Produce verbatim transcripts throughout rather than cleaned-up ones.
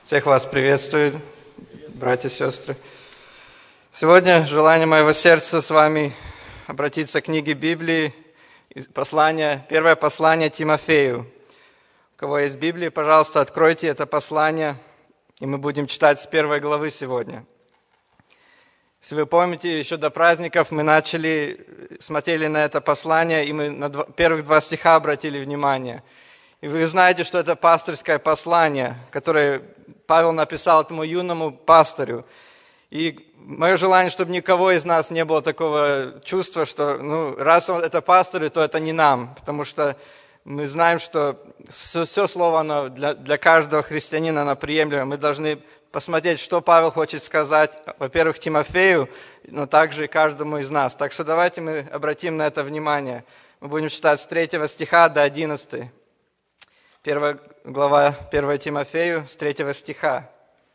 Всех вас приветствую, братья и сестры. Сегодня желание моего сердца с вами обратиться к книге Библии, послание, первое послание Тимофею. У кого есть Библия, пожалуйста, откройте это послание, и мы будем читать с первой главы сегодня. Если вы помните, еще до праздников мы начали, смотрели на это послание, и мы на два, первых два стиха обратили внимание. И вы знаете, что это пастырское послание, которое Павел написал этому юному пастырю. И мое желание, чтобы никого из нас не было такого чувства, что ну, раз он это пастырь, то это не нам. Потому что мы знаем, что все, все слово оно для, для каждого христианина оно приемлемо. Мы должны посмотреть, что Павел хочет сказать, во-первых, Тимофею, но также и каждому из нас. Так что давайте мы обратим на это внимание. Мы будем читать с третьего стиха до одиннадцатого. Первая глава первое Тимофею, с третьего стиха.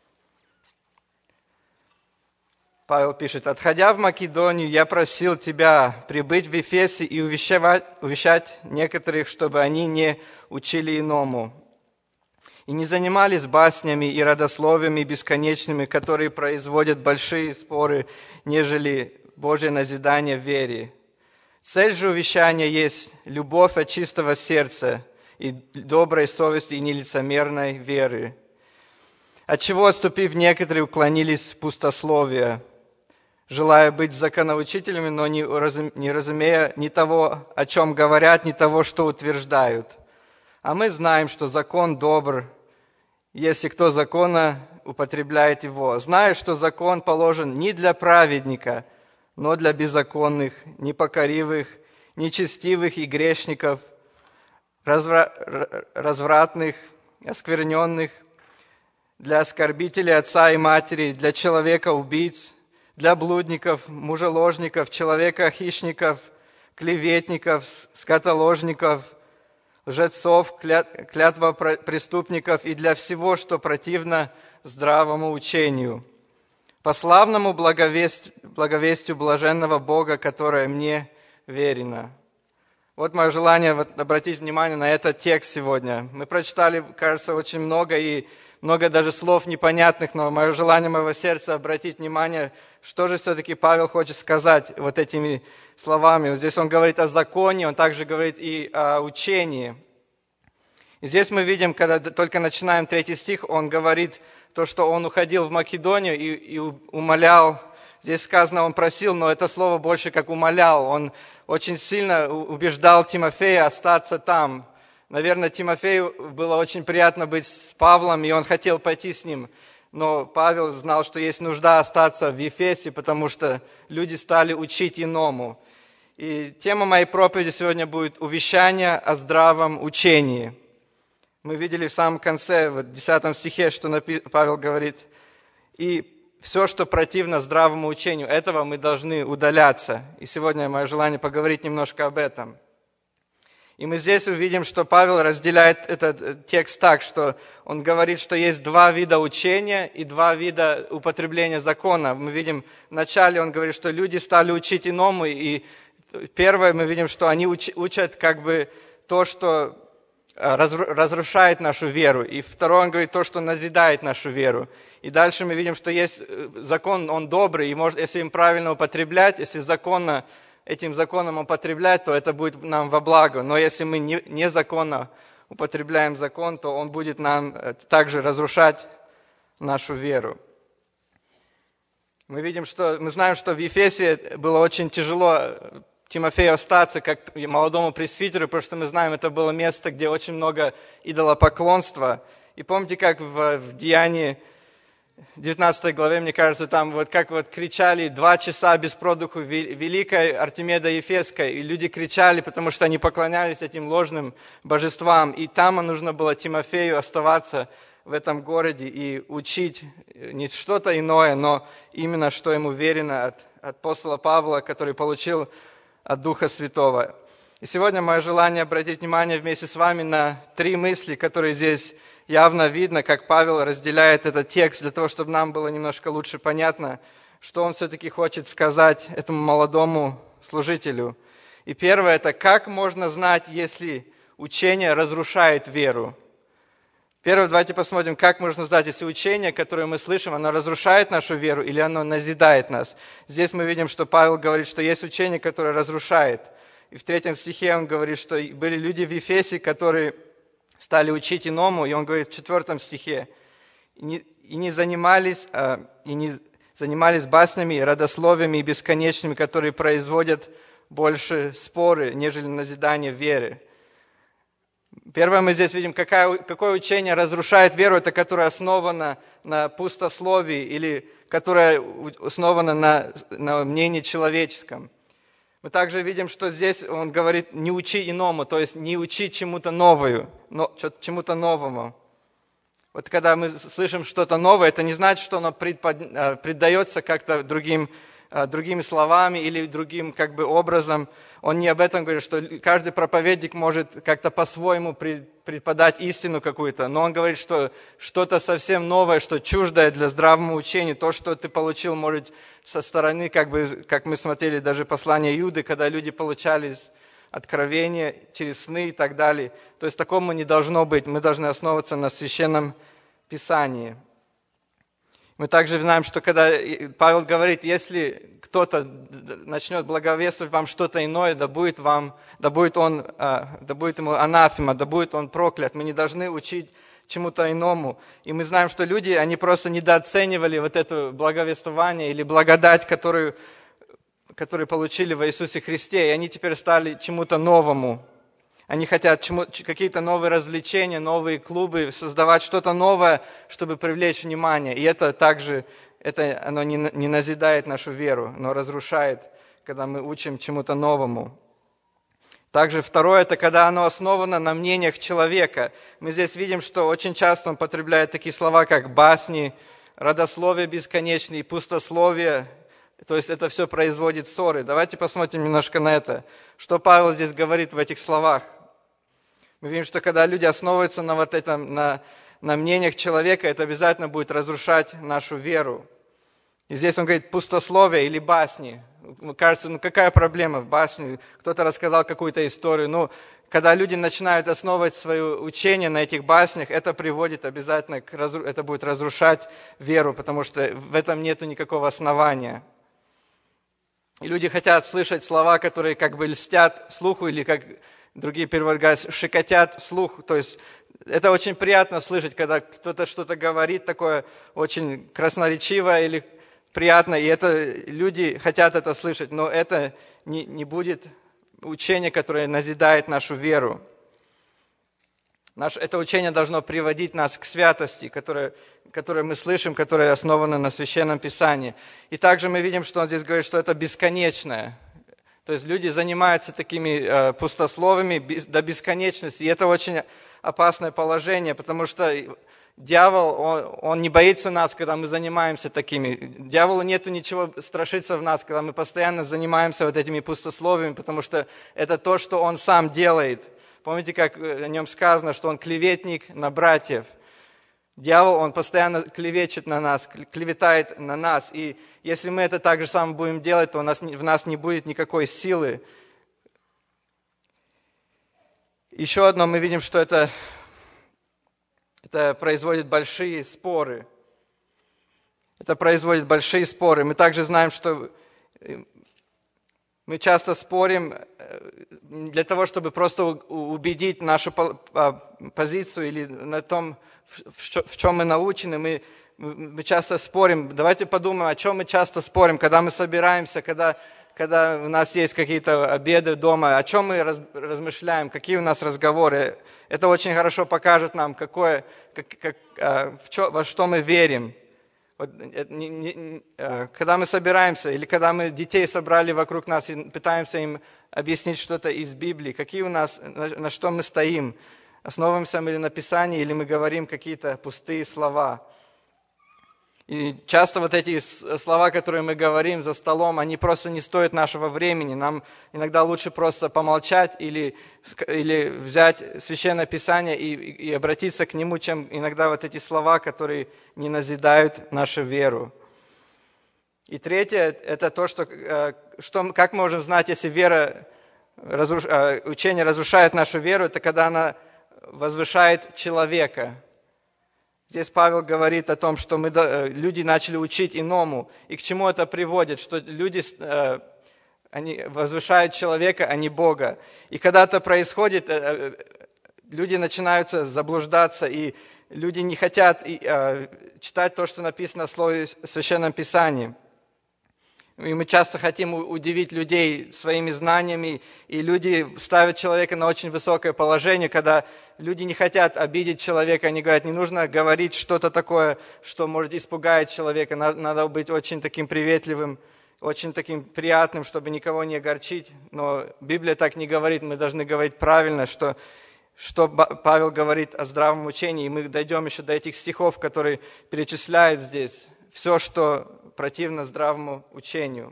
Павел пишет: «Отходя в Македонию, я просил тебя прибыть в Ефесе и увещевать, увещать некоторых, чтобы они не учили иному, и не занимались баснями и родословиями бесконечными, которые производят большие споры, нежели Божье назидание в вере. Цель же увещания есть любовь от чистого сердца, и доброй совести, и нелицемерной веры. Отчего, отступив, некоторые уклонились в пустословие, желая быть законоучителями, но не, разум, не разумея ни того, о чем говорят, ни того, что утверждают. А мы знаем, что закон добр, если кто закона употребляет его, зная, что закон положен не для праведника, но для беззаконных, непокоривых, нечестивых и грешников, развратных, оскверненных, для оскорбителей отца и матери, для человека-убийц, для блудников, мужеложников, человека-хищников, клеветников, скотоложников, лжецов, клятвопреступников и для всего, что противно здравому учению, по славному благовест... благовестию блаженного Бога, которое мне верено». Вот мое желание вот, обратить внимание на этот текст сегодня. Мы прочитали, кажется, очень много, и много даже слов непонятных, но мое желание моего сердца обратить внимание, что же все-таки Павел хочет сказать вот этими словами. Вот здесь он говорит о законе, он также говорит и о учении. И здесь мы видим, когда только начинаем третий стих, он говорит то, что он уходил в Македонию и, и умолял. Здесь сказано, он просил, но это слово больше как умолял. Он очень сильно убеждал Тимофея остаться там. Наверное, Тимофею было очень приятно быть с Павлом, и он хотел пойти с ним. Но Павел знал, что есть нужда остаться в Ефесе, потому что люди стали учить иному. И тема моей проповеди сегодня будет «Увещание о здравом учении». Мы видели в самом конце, в десятом стихе, что Павел говорит: «И все, что противно здравому учению, этого мы должны удаляться». И сегодня мое желание поговорить немножко об этом. И мы здесь увидим, что Павел разделяет этот текст так, что он говорит, что есть два вида учения и два вида употребления закона. Мы видим, вначале он говорит, что люди стали учить иному, и первое мы видим, что они учат как бы то, что разрушает нашу веру. И второе, он говорит то, что назидает нашу веру. И дальше мы видим, что есть закон, он добрый, и может, если им правильно употреблять, если законно, этим законом употреблять, то это будет нам во благо. Но если мы не, незаконно употребляем закон, то он будет нам также разрушать нашу веру. Мы видим, что мы знаем, что в Ефесе было очень тяжело Тимофею остаться как молодому пресвитеру, потому что мы знаем, это было место, где очень много идолопоклонства. И помните, как в, в Деянии девятнадцатой главе, мне кажется, там вот как вот кричали два часа без продуху великой Артемида Ефесской, и люди кричали, потому что они поклонялись этим ложным божествам. И там нужно было Тимофею оставаться в этом городе и учить не что-то иное, но именно что ему верено от, от апостола Павла, который получил от Духа Святого. И сегодня мое желание обратить внимание вместе с вами на три мысли, которые здесь явно видно, как Павел разделяет этот текст, для того, чтобы нам было немножко лучше понятно, что он все-таки хочет сказать этому молодому служителю. И первое – это как можно знать, если учение разрушает веру. Первое, давайте посмотрим, как можно знать, если учение, которое мы слышим, оно разрушает нашу веру или оно назидает нас. Здесь мы видим, что Павел говорит, что есть учение, которое разрушает. И в третьем стихе он говорит, что были люди в Ефесе, которые стали учить иному, и он говорит в четвертом стихе, и не, и не занимались, а, и не занимались баснями, родословиями и бесконечными, которые производят больше споры, нежели назидание веры. Первое, мы здесь видим, какое, какое учение разрушает веру, это которое основано на пустословии или которое основано на, на мнении человеческом. Мы также видим, что здесь он говорит, не учи иному, то есть не учи чему-то новому, но, чему-то новому. Вот когда мы слышим что-то новое, это не значит, что оно предается как-то другим, другими словами или другим как бы образом. Он не об этом говорит, что каждый проповедник может как-то по-своему преподать истину какую-то, но он говорит, что что-то совсем новое, что чуждое для здравого учения, то, что ты получил, может, со стороны, как бы, как мы смотрели даже послание Иуды, когда люди получали откровения через сны и так далее. То есть такому не должно быть, мы должны основываться на Священном Писании. Мы также знаем, что когда Павел говорит, если кто-то начнет благовествовать вам что-то иное, да будет, вам, да будет, он, да будет ему анафема, да будет он проклят. Мы не должны учить чему-то иному. И мы знаем, что люди, они просто недооценивали вот это благовествование или благодать, которую, которую получили в Иисусе Христе, и они теперь стали чему-то новому. Они хотят чему, какие-то новые развлечения, новые клубы, создавать что-то новое, чтобы привлечь внимание. И это также, это, оно не, не назидает нашу веру, но разрушает, когда мы учим чему-то новому. Также второе, это когда оно основано на мнениях человека. Мы здесь видим, что очень часто он употребляет такие слова, как басни, родословие бесконечное, пустословие. То есть это все производит ссоры. Давайте посмотрим немножко на это. Что Павел здесь говорит в этих словах? Мы видим, что когда люди основываются на, вот этом, на, на мнениях человека, это обязательно будет разрушать нашу веру. И здесь он говорит пустословие или басни. Кажется, ну какая проблема в басне? Кто-то рассказал какую-то историю. Ну, когда люди начинают основывать свое учение на этих баснях, это приводит обязательно к разру... это будет разрушать веру, потому что в этом нет никакого основания. И люди хотят слышать слова, которые как бы льстят слуху, или как другие переводы говорят, шикотят слух. То есть это очень приятно слышать, когда кто-то что-то говорит такое очень красноречивое или приятно, и это люди хотят это слышать, но это не, не будет учение, которое назидает нашу веру. Наше, это учение должно приводить нас к святости, которое, которое мы слышим, которое основано на Священном Писании. И также мы видим, что он здесь говорит, что это бесконечное. То есть люди занимаются такими э, пустословами без, до бесконечности. И это очень опасное положение, потому что дьявол, он, он не боится нас, когда мы занимаемся такими. Дьяволу нету ничего страшиться в нас, когда мы постоянно занимаемся вот этими пустословиями, потому что это то, что он сам делает. Помните, как о нем сказано, что он клеветник на братьев. Дьявол, он постоянно клевечет на нас, клеветает на нас. И если мы это так же самое будем делать, то у нас, в нас не будет никакой силы. Еще одно, мы видим, что это, это производит большие споры. Это производит большие споры. Мы также знаем, что мы часто спорим для того, чтобы просто убедить нашу позицию или на том, в чем мы научены. Мы, мы часто спорим. Давайте подумаем, о чем мы часто спорим, когда мы собираемся, когда, когда у нас есть какие-то обеды дома, о чем мы раз, размышляем, какие у нас разговоры. Это очень хорошо покажет нам, какое, как, как, в чё, во что мы верим. Вот, не, не, когда мы собираемся, или когда мы детей собрали вокруг нас и пытаемся им объяснить что-то из Библии, какие у нас, на, на что мы стоим, основываемся мы ли на Писании, или мы говорим какие-то пустые слова. И часто вот эти слова, которые мы говорим за столом, они просто не стоят нашего времени. Нам иногда лучше просто помолчать или, или взять Священное Писание и, и обратиться к нему, чем иногда вот эти слова, которые не назидают нашу веру. И третье, это то, что, что как мы можем знать, если вера, учение разрушает нашу веру, это когда она возвышает человека. Здесь Павел говорит о том, что мы, люди начали учить иному. И к чему это приводит? Что люди они возвышают человека, а не Бога. И когда это происходит, люди начинают заблуждаться, и люди не хотят читать то, что написано в Слове в Священном Писании. И мы часто хотим удивить людей своими знаниями, и люди ставят человека на очень высокое положение, когда люди не хотят обидеть человека, они говорят, не нужно говорить что-то такое, что может испугать человека, надо быть очень таким приветливым, очень таким приятным, чтобы никого не огорчить. Но Библия так не говорит, мы должны говорить правильно, что, что Павел говорит о здравом учении, и мы дойдем еще до этих стихов, которые перечисляют здесь все, что противно здравому учению.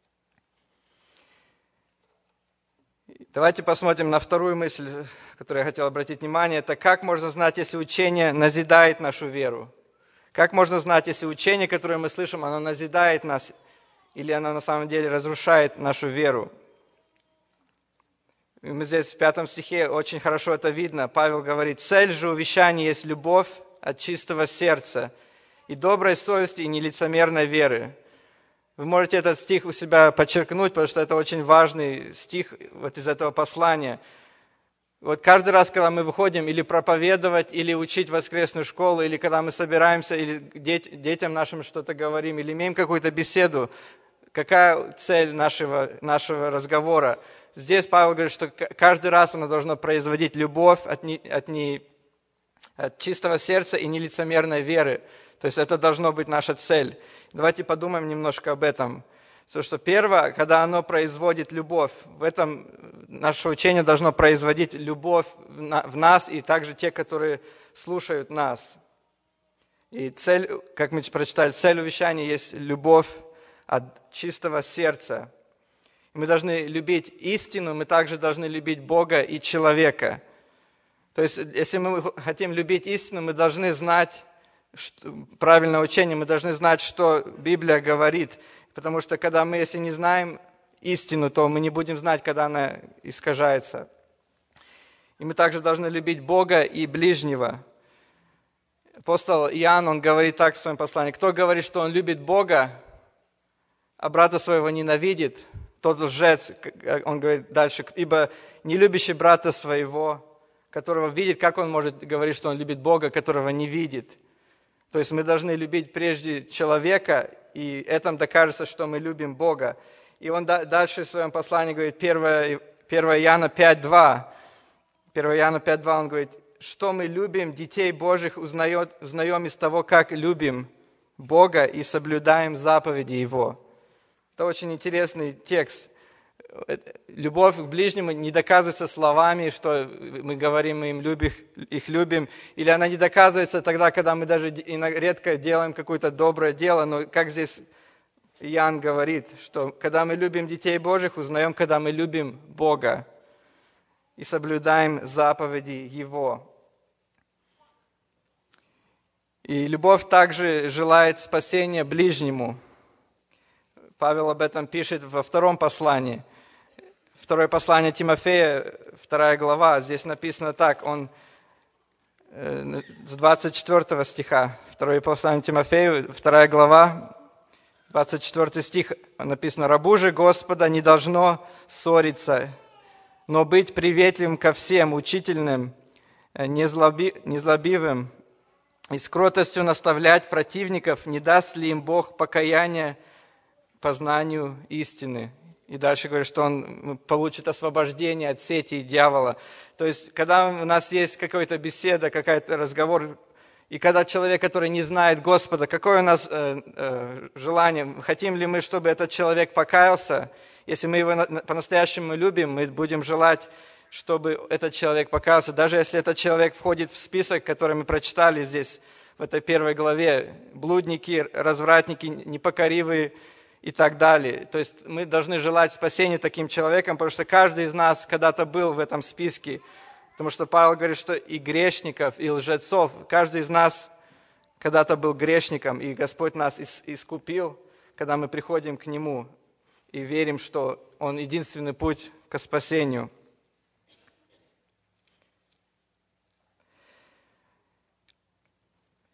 Давайте посмотрим на вторую мысль, которую я хотел обратить внимание. Это как можно знать, если учение назидает нашу веру? Как можно знать, если учение, которое мы слышим, оно назидает нас, или оно на самом деле разрушает нашу веру? И мы здесь в пятом стихе очень хорошо это видно. Павел говорит, цель же увещания есть любовь от чистого сердца, и доброй совести, и нелицемерной веры. Вы можете этот стих у себя подчеркнуть, потому что это очень важный стих вот из этого послания. Вот каждый раз, когда мы выходим или проповедовать, или учить воскресную школу, или когда мы собираемся, или деть, детям нашим что-то говорим, или имеем какую-то беседу, какая цель нашего, нашего разговора? Здесь Павел говорит, что каждый раз оно должно производить любовь от, не, от, не, от чистого сердца и нелицемерной веры. То есть это должно быть наша цель. Давайте подумаем немножко об этом. Потому что первое, когда оно производит любовь, в этом наше учение должно производить любовь в нас и также те, которые слушают нас. И цель, как мы прочитали, цель увещания есть любовь от чистого сердца. Мы должны любить истину, мы также должны любить Бога и человека. То есть, если мы хотим любить истину, мы должны знать правильное учение, мы должны знать, что Библия говорит. Потому что когда мы, если не знаем истину, то мы не будем знать, когда она искажается. И мы также должны любить Бога и ближнего. Апостол Иоанн, он говорит так в своем послании: кто говорит, что он любит Бога, а брата своего ненавидит, тот лжец. Он говорит дальше, ибо не любящий брата своего, которого видит, как он может говорить, что он любит Бога, которого не видит? То есть мы должны любить прежде человека, и этим докажется, что мы любим Бога. И он дальше в своем послании говорит, первое Иоанна пять два. первое Иоанна пять два, он говорит, что мы любим детей Божьих, узнаем, узнаем из того, как любим Бога и соблюдаем заповеди Его. Это очень интересный текст. Любовь к ближнему не доказывается словами, что мы говорим, мы им любим, их любим, или она не доказывается тогда, когда мы даже редко делаем какое-то доброе дело, но как здесь Иоанн говорит, что когда мы любим детей Божьих, узнаем, когда мы любим Бога и соблюдаем заповеди Его. И любовь также желает спасения ближнему. Павел об этом пишет во втором послании. Второе послание Тимофея, вторая глава, здесь написано так, он с двадцать четвёртого стиха, второе послание Тимофею, вторая глава, двадцать четвёртый стих, написано, «Рабу же Господа не должно ссориться, но быть приветливым ко всем, учительным, незлобивым, и с кротостью наставлять противников, не даст ли им Бог покаяния познанию истины». И дальше говорит, что он получит освобождение от сети дьявола. То есть, когда у нас есть какая-то беседа, какой-то разговор, и когда человек, который не знает Господа, какое у нас э, э, желание, хотим ли мы, чтобы этот человек покаялся? Если мы его по-настоящему любим, мы будем желать, чтобы этот человек покаялся. Даже если этот человек входит в список, который мы прочитали здесь, в этой первой главе, блудники, развратники, непокоривые, и так далее. То есть мы должны желать спасения таким человеком, потому что каждый из нас когда-то был в этом списке. Потому что Павел говорит, что и грешников, и лжецов, каждый из нас когда-то был грешником, и Господь нас искупил, когда мы приходим к Нему и верим, что Он единственный путь к спасению.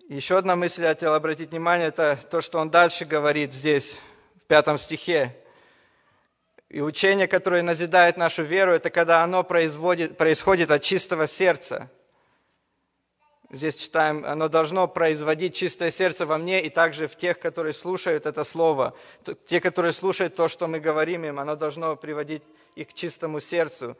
Еще одна мысль, я хотел обратить внимание, это то, что он дальше говорит здесь, в пятом стихе. И учение, которое назидает нашу веру, это когда оно производит, происходит от чистого сердца. Здесь читаем, оно должно производить чистое сердце во мне и также в тех, которые слушают это слово. Те, которые слушают то, что мы говорим им, оно должно приводить их к чистому сердцу.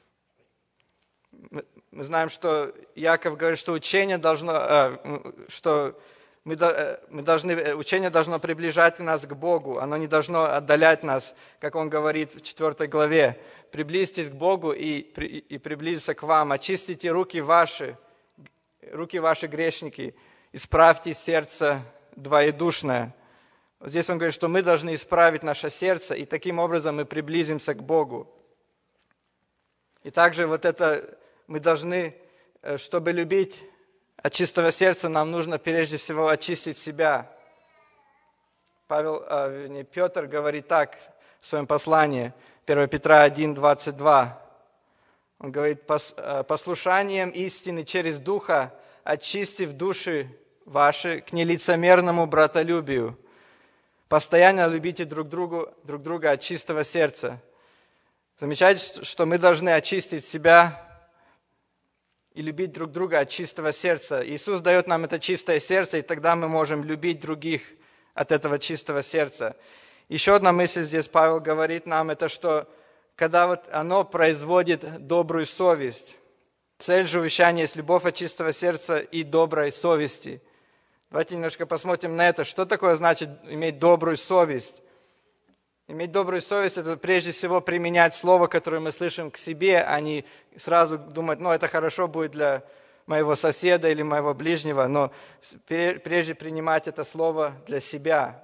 Мы знаем, что Иаков говорит, что учение должно, что мы, мы должны, учение должно приближать нас к Богу, оно не должно отдалять нас, как он говорит в четвёртой главе. Приблизьтесь к Богу и, и приблизиться к вам, очистите руки ваши, руки ваши грешники, исправьте сердце двоедушное. Вот здесь он говорит, что мы должны исправить наше сердце, и таким образом мы приблизимся к Богу. И также вот это мы должны, чтобы любить от чистого сердца, нам нужно прежде всего очистить себя. Павел, а, Петр говорит так в своем послании, первое Петра один, двадцать два. Он говорит, послушанием истины через Духа, очистив души ваши к нелицемерному братолюбию. Постоянно любите друг, другу, друг друга от чистого сердца. Замечайте, что мы должны очистить себя и любить друг друга от чистого сердца. Иисус дает нам это чистое сердце, и тогда мы можем любить других от этого чистого сердца. Еще одна мысль здесь Павел говорит нам, это что, когда вот оно производит добрую совесть. Цель же увещания есть любовь от чистого сердца и доброй совести. Давайте немножко посмотрим на это. Что такое значит иметь добрую совесть? Иметь добрую совесть – это прежде всего применять слово, которое мы слышим к себе, а не сразу думать, ну, это хорошо будет для моего соседа или моего ближнего, но прежде принимать это слово для себя.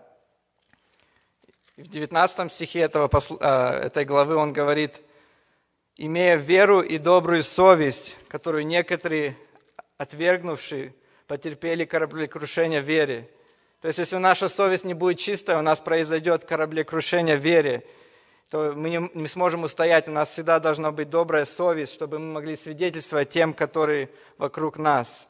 В девятнадцатом стихе этого, этой главы он говорит, «Имея веру и добрую совесть, которую некоторые, отвергнувшие, потерпели кораблекрушение в вере». То есть, если наша совесть не будет чистая, у нас произойдет кораблекрушение в вере, то мы не, не сможем устоять. У нас всегда должна быть добрая совесть, чтобы мы могли свидетельствовать тем, которые вокруг нас.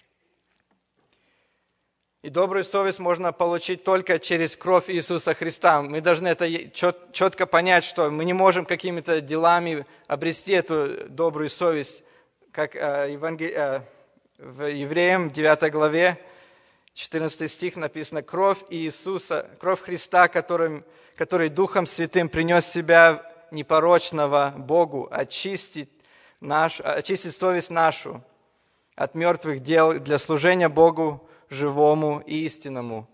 И добрую совесть можно получить только через кровь Иисуса Христа. Мы должны это чет, четко понять, что мы не можем какими-то делами обрести эту добрую совесть. Как э, Евангел... э, в Евреям девятой главе, четырнадцатый стих написано, «Кровь Иисуса, кровь Христа, которым, который Духом Святым принес себя непорочного Богу, очистить, наш, очистить совесть нашу от мертвых дел для служения Богу живому и истинному».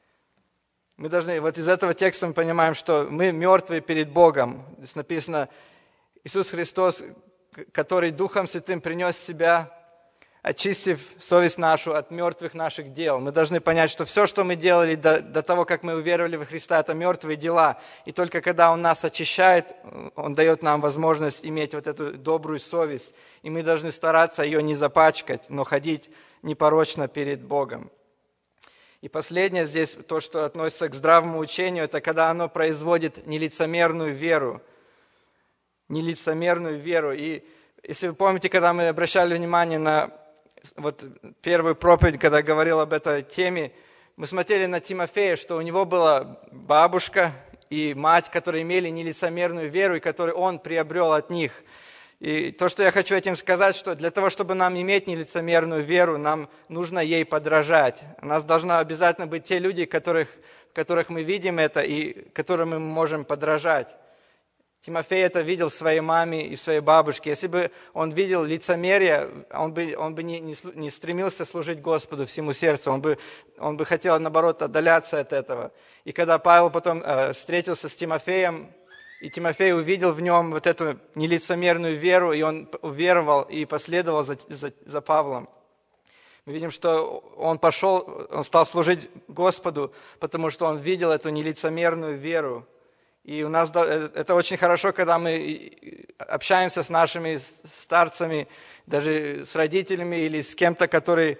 Мы должны, вот из этого текста мы понимаем, что мы мертвые перед Богом. Здесь написано, Иисус Христос, который Духом Святым принес себя, очистив совесть нашу от мертвых наших дел. Мы должны понять, что все, что мы делали до, до того, как мы уверовали во Христа, это мертвые дела. И только когда Он нас очищает, Он дает нам возможность иметь вот эту добрую совесть. И мы должны стараться ее не запачкать, но ходить непорочно перед Богом. И последнее здесь, то, что относится к здравому учению, это когда оно производит нелицемерную веру. Нелицемерную веру. И если вы помните, когда мы обращали внимание на вот первую проповедь, когда говорил об этой теме, мы смотрели на Тимофея, что у него была бабушка и мать, которые имели нелицемерную веру, и которую он приобрел от них. И то, что я хочу этим сказать, что для того, чтобы нам иметь нелицемерную веру, нам нужно ей подражать. У нас должны обязательно быть те люди, которых, которых мы видим это, и которым мы можем подражать. Тимофей это видел в своей маме и своей бабушке. Если бы он видел лицемерие, он бы, он бы не, не, не стремился служить Господу всему сердцу, он бы, он бы хотел, наоборот, отдаляться от этого. И когда Павел потом э, встретился с Тимофеем, и Тимофей увидел в нем вот эту нелицемерную веру, и он уверовал и последовал за, за, за Павлом. Мы видим, что он пошел, он стал служить Господу, потому что он видел эту нелицемерную веру. И у нас это очень хорошо, когда мы общаемся с нашими старцами, даже с родителями или с кем-то, который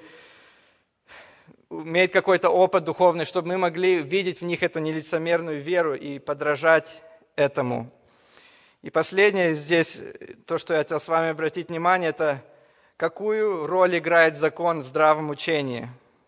имеет какой-то опыт духовный, чтобы мы могли видеть в них эту нелицемерную веру и подражать этому. И последнее здесь, то, что я хотел с вами обратить внимание, это какую роль играет закон в здравом учении.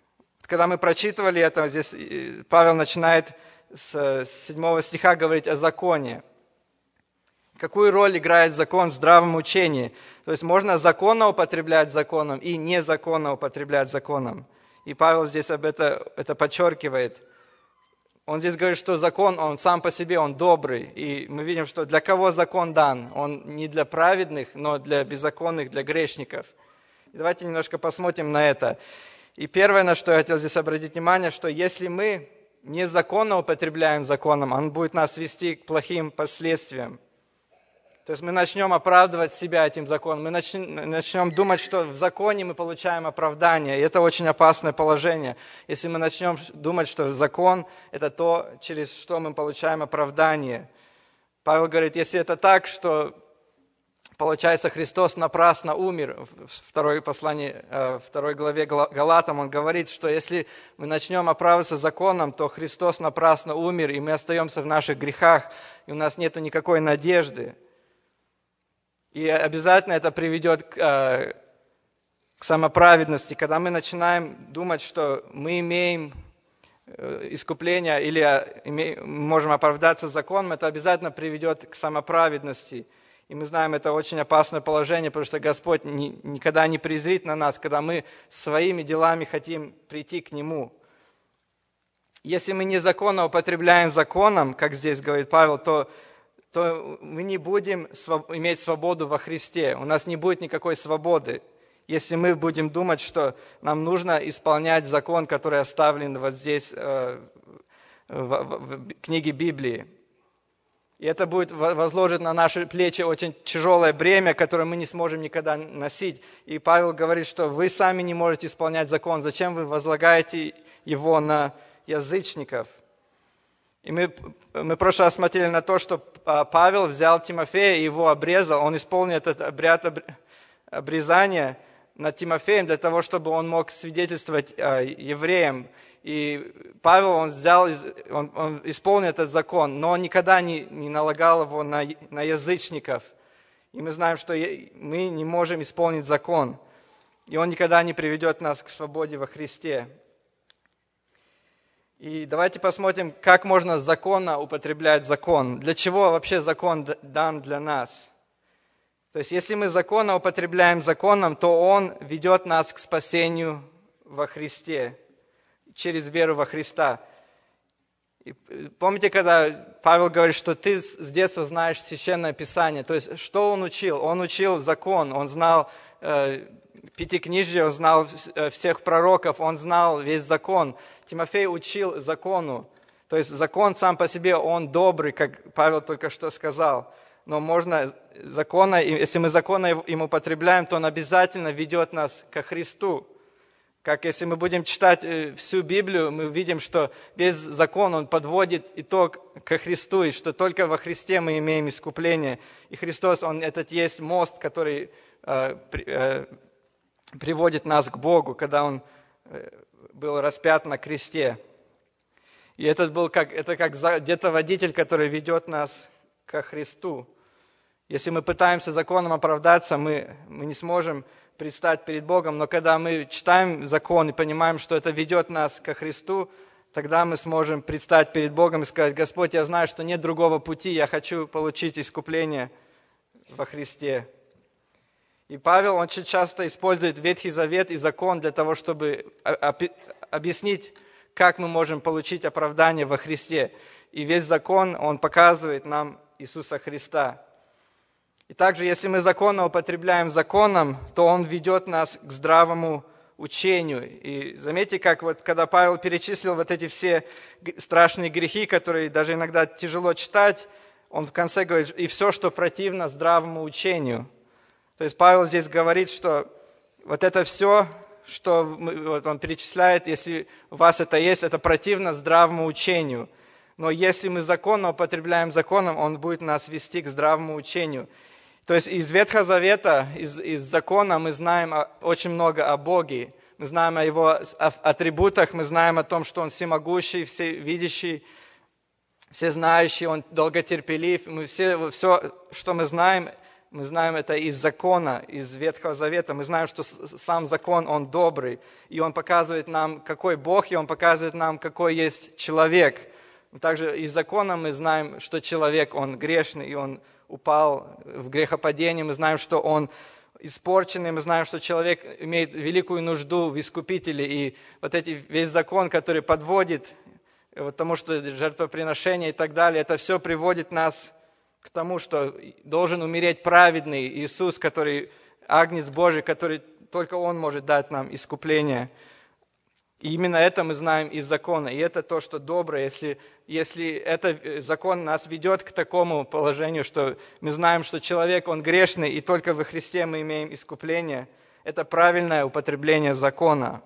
Когда мы прочитывали это, здесь Павел начинает с седьмого стиха говорить о законе. Какую роль играет закон в здравом учении? То есть можно законно употреблять законом и незаконно употреблять законом. И Павел здесь об это, это подчеркивает. Он здесь говорит, что закон, он сам по себе, он добрый. И мы видим, что для кого закон дан? Он не для праведных, но для беззаконных, для грешников. И давайте немножко посмотрим на это. И первое, на что я хотел здесь обратить внимание, что если мы незаконно употребляем законом, он будет нас вести к плохим последствиям. То есть мы начнем оправдывать себя этим законом, мы начнем, начнем думать, что в законе мы получаем оправдание, и это очень опасное положение. Если мы начнем думать, что закон – это то, через что мы получаем оправдание. Павел говорит, если это так, что, получается, Христос напрасно умер, в второй, послании, второй главе Галатам он говорит, что если мы начнем оправдываться законом, то Христос напрасно умер, и мы остаемся в наших грехах, и у нас нет никакой надежды. И обязательно это приведет к, э, к самоправедности. Когда мы начинаем думать, что мы имеем э, искупление или э, имеем, можем оправдаться законом, это обязательно приведет к самоправедности. И мы знаем, это очень опасное положение, потому что Господь ни, никогда не презрит на нас, когда мы своими делами хотим прийти к Нему. Если мы незаконно употребляем законом, как здесь говорит Павел, то то мы не будем иметь свободу во Христе. У нас не будет никакой свободы, если мы будем думать, что нам нужно исполнять закон, который оставлен вот здесь, в книге Библии. И это будет возложить на наши плечи очень тяжелое бремя, которое мы не сможем никогда носить. И Павел говорит, что вы сами не можете исполнять закон. Зачем вы возлагаете его на язычников? И мы, мы в прошлый раз смотрели на то, что Павел взял Тимофея и его обрезал. Он исполнил этот обряд обрезания над Тимофеем для того, чтобы он мог свидетельствовать евреям. И Павел, он взял, он, он исполнил этот закон, но он никогда не, не налагал его на, на язычников. И мы знаем, что мы не можем исполнить закон. И он никогда не приведет нас к свободе во Христе. И давайте посмотрим, как можно законно употреблять закон. Для чего вообще закон дан для нас? То есть, если мы законно употребляем законом, то он ведет нас к спасению во Христе, через веру во Христа. И помните, когда Павел говорит, что ты с детства знаешь Священное Писание, то есть, что он учил? Он учил закон, он знал э, Пятикнижие, он знал всех пророков, он знал весь закон. Тимофей учил закону. То есть закон сам по себе, он добрый, как Павел только что сказал. Но можно законно, если мы законно им употребляем, то он обязательно ведет нас ко Христу. Как если мы будем читать всю Библию, мы видим, что весь закон, он подводит итог ко Христу, и что только во Христе мы имеем искупление. И Христос, он этот есть мост, который э, э, приводит нас к Богу, когда он э, был распят на кресте. И этот был как, это как где-то водитель, который ведет нас ко Христу. Если мы пытаемся законом оправдаться, мы, мы не сможем предстать перед Богом, но когда мы читаем закон и понимаем, что это ведет нас ко Христу, тогда мы сможем предстать перед Богом и сказать: Господь, я знаю, что нет другого пути, я хочу получить искупление во Христе. И Павел очень часто использует Ветхий Завет и закон для того, чтобы объяснить, как мы можем получить оправдание во Христе. И весь закон, он показывает нам Иисуса Христа. И также, если мы законно употребляем законом, то он ведет нас к здравому учению. И заметьте, как вот когда Павел перечислил вот эти все страшные грехи, которые даже иногда тяжело читать, он в конце говорит: и все, что противно здравому учению. То есть Павел здесь говорит, что вот это все, что вот он перечисляет, если у вас это есть, это противно здравому учению. Но если мы законно употребляем законом, он будет нас вести к здравому учению. То есть из Ветхого Завета, из, из закона мы знаем очень много о Боге. Мы знаем о Его атрибутах, мы знаем о том, что Он всемогущий, всевидящий, всезнающий, Он долготерпелив. Мы все, все, что мы знаем, Мы знаем это из закона, из Ветхого Завета. Мы знаем, что сам закон, он добрый. И он показывает нам, какой Бог, и он показывает нам, какой есть человек. Также из закона мы знаем, что человек, он грешный, и он упал в грехопадение. Мы знаем, что он испорченный. Мы знаем, что человек имеет великую нужду в искупителе. И вот эти, весь закон, который подводит вот тому, что жертвоприношение и так далее, это все приводит нас к тому, что должен умереть праведный Иисус, который Агнец Божий, который только Он может дать нам искупление. И именно это мы знаем из закона. И это то, что доброе. Если, если этот закон нас ведет к такому положению, что мы знаем, что человек, он грешный, и только во Христе мы имеем искупление, это правильное употребление закона.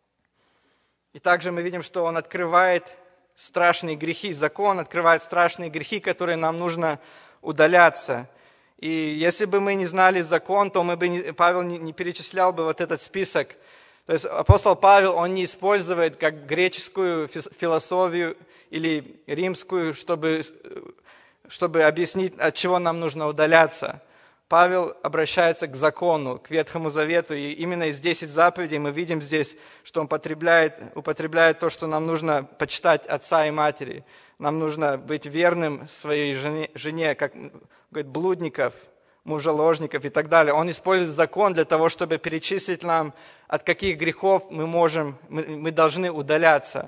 И также мы видим, что он открывает страшные грехи. Закон открывает страшные грехи, которые нам нужно удаляться. И если бы мы не знали закон, то мы бы не, Павел не, не перечислял бы вот этот список. То есть апостол Павел, он не использует как греческую философию или римскую, чтобы, чтобы объяснить, от чего нам нужно удаляться. Павел обращается к закону, к Ветхому Завету, и именно из десяти заповедей мы видим здесь, что он употребляет, употребляет то, что нам нужно почитать отца и матери. Нам нужно быть верным своей жене, жене как говорит, блудников, мужеложников и так далее. Он использует закон для того, чтобы перечислить нам, от каких грехов мы можем, мы, мы должны удаляться.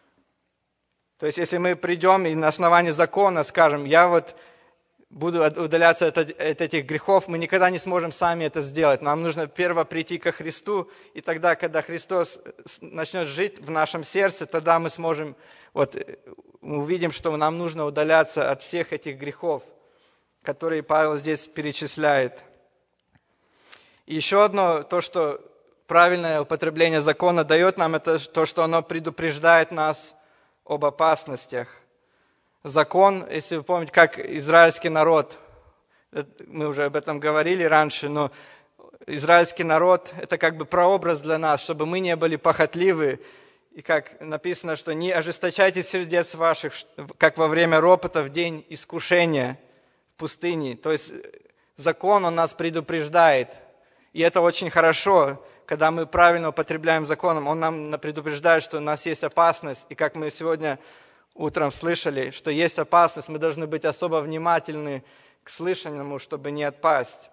То есть, если мы придем и на основании закона скажем, я вот буду удаляться от, от этих грехов, мы никогда не сможем сами это сделать. Нам нужно перво прийти ко Христу, и тогда, когда Христос начнет жить в нашем сердце, тогда мы сможем, вот, мы увидим, что нам нужно удаляться от всех этих грехов, которые Павел здесь перечисляет. И еще одно, то, что правильное употребление закона дает нам, это то, что оно предупреждает нас об опасностях. Закон, если вы помните, как израильский народ, мы уже об этом говорили раньше, но израильский народ – это как бы прообраз для нас, чтобы мы не были похотливы. И как написано, что не ожесточайте сердец ваших, как во время ропота в день искушения в пустыне. То есть закон, он нас предупреждает. И это очень хорошо, когда мы правильно употребляем закон. Он нам предупреждает, что у нас есть опасность. И как мы сегодня утром слышали, что есть опасность, мы должны быть особо внимательны к слышанному, чтобы не отпасть.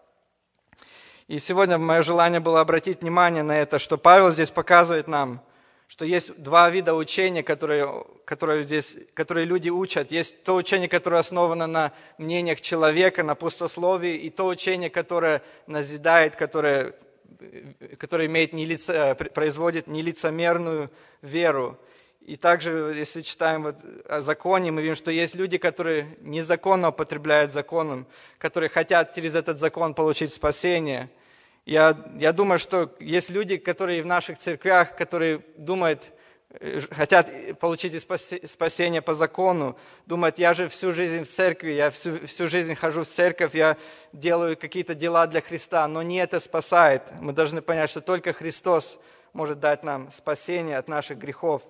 И сегодня мое желание было обратить внимание на это, что Павел здесь показывает нам, что есть два вида учения, которые, которые, здесь, которые люди учат. Есть то учение, которое основано на мнениях человека, на пустословии, и то учение, которое назидает, которое, которое имеет нелице, производит нелицемерную веру. И также, если читаем вот о законе, мы видим, что есть люди, которые незаконно употребляют законом, которые хотят через этот закон получить спасение. Я, я думаю, что есть люди, которые в наших церквях, которые думают, хотят получить спасение по закону, думают, я же всю жизнь в церкви, я всю, всю жизнь хожу в церковь, я делаю какие-то дела для Христа, но не это спасает. Мы должны понять, что только Христос может дать нам спасение от наших грехов.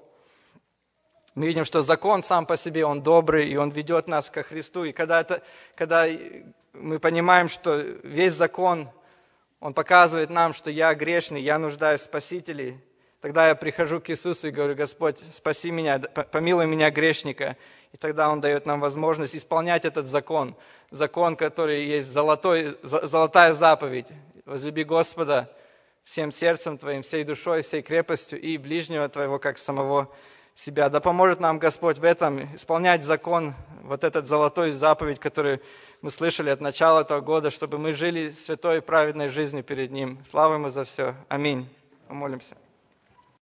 Мы видим, что закон сам по себе, он добрый, и он ведет нас ко Христу. И когда, это, когда мы понимаем, что весь закон, он показывает нам, что я грешный, я нуждаюсь в Спасителе, тогда я прихожу к Иисусу и говорю, Господь, спаси меня, помилуй меня, грешника. И тогда Он дает нам возможность исполнять этот закон. Закон, который есть золотой, золотая заповедь. Возлюби Господа всем сердцем твоим, всей душой, всей крепостью и ближнего твоего, как самого себя. Да поможет нам Господь в этом исполнять закон, вот этот золотой заповедь, который мы слышали от начала этого года, чтобы мы жили святой и праведной жизнью перед Ним. Слава Ему за все. Аминь. Помолимся.